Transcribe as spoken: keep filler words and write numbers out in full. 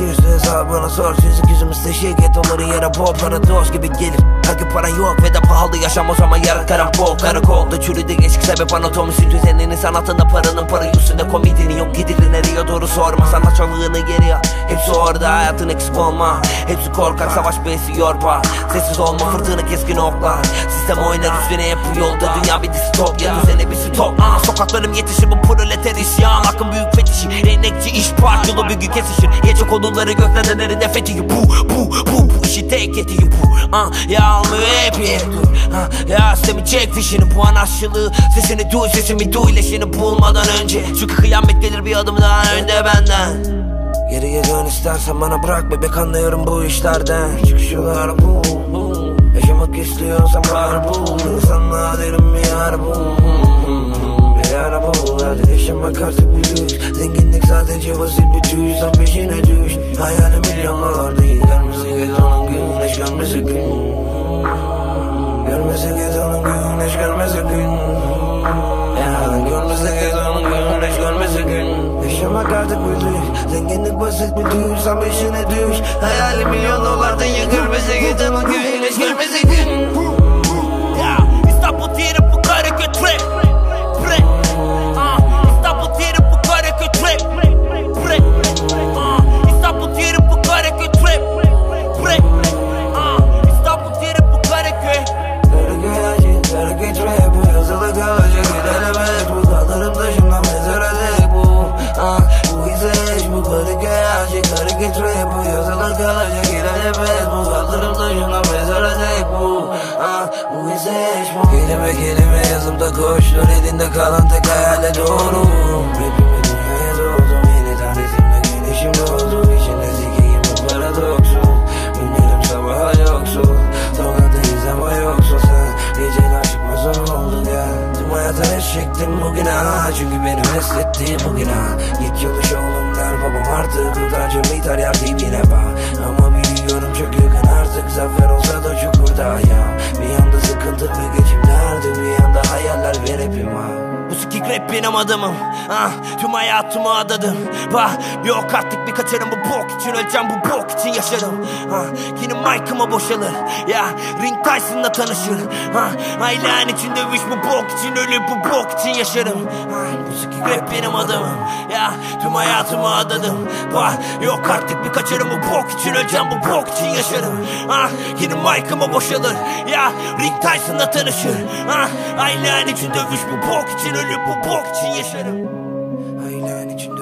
Gerekirse hesabını sor. Çizik yüzümüzde şirket olur yere bol paradoks gibi gelir. Her gün para yok ve de pahalı yaşam, o zaman yarın karambol. Karakolda çürüdü geçik sebep anatomisi düzeninin, sanatında paranın parayı üstünde komedinin yok. Gidilir nereye doğru sorma, sanatçılığını geri al. Hepsi orada, hayatın eksik olma. Hepsi korkak, savaş beysi yorba. Sessiz olma, fırtına keskin oklar. Sistem oynar üstüne hep bu yolda. Dünya bir distopya, düzene bir stop. Aa, sokaklarım yetişir bu proleter isyan. Akın büyük fetişi, enekçi iş parçalı bir gün kesişir. Gece konuları göklerden elinde fethiyi. Bu, bu, bu, bu işi tek etiği bu. Aa, ya almıyor hep yer dur. Aa, ya sistemi çek fişini, bu an aşçılığı. Sesini duy, sesimi duy, leşini bulmadan önce. Çünkü kıyamet gelir bir adım daha önde benden. Geriye dön istersen bana bırak bebek, anlıyorum bu işlerden. Çıkış yolları bu, bu. Yaşamak istiyorsan var bu. İnsanlığa derim bir yer bu. Bir yer bu. Hadi yaşamak artık bir lüks. Zenginlik sadece basit bir tüy. Sen peşine düş. Hayali milyonlar değil. Görmesi gez onun güneş, görmesi gün. Görmesi gez onun güneş, görmesi gün. Görmesi gez onun güneş, görmesi gün. Yaşamak artık bir lüks. Zenginlik basit bir tüy. Sen peşine düş. Hayali milyon dolar değil. Görmesi gez onun güneş, görmesi gün. İstanbul diyelim bu Karaköy trap. İstanbul diyelim bu Karaköy trap. İstanbul diyelim bu Karaköy trap. İstanbul diyelim bu Karaköy. Karaköy acı, Karaköy trap. Bu yazılı kalacak, gidelemez. Bu dağlarım taşımdan mezara dek bu. Bu izleyiş bu Karaköy acı, Karaköy trap. Bu yazılı kalacak, gidelemez. Bu dağlarım taşımdan mezara dek bu. Bu izleyiş bu. Kelime kelime yazımda koştur, elinde kalan tek hayale doğru. Rapimi dünyaya doğdum, yeniden ritimle güneşim doğdu. İçinde zikiyim bu paradoksu. Günlerim sabaha yoksul. Sokaktayız ama yoksul sen. Geceler çıkmaz oldu ya. Tüm hayata eşektim bugün ha. Çünkü benim eslettiğim bugün ha. Git yoldaş oğlum der babam artık. Kurtarcım biter yer dibine bak. Ama biliyorum çok yakın artık. Zafer olsa da çukurda ya. Bir yanda sıkıntı ve geçim derdi, bir yanda hayaller ve rapim ha. Bu sikik rap benim adamım. Ah, tüm hayatımı adadım. Bah, bir ok attık bir kaçarım, bu bok için öleceğim, bu bok için yaşarım. Ah, yine mic'ıma boşalır. Ya, Ring Tyson'la tanışır. Ah, ailen için dövüş, bu bok için ölür, bu bok için yaşarım. Ah, bu sikik rap benim adamım. Ya, tüm hayatımı adadım. Bah, yok artık bir kaçarım, bu bok için öleceğim, bu bok için yaşarım. Ah, yine mic'ıma boşalır. Ya, Ring Tyson'la tanışır. Ah, ailen için dövüş, bu bok için ölür, bu bok için yaşarım. Ailen için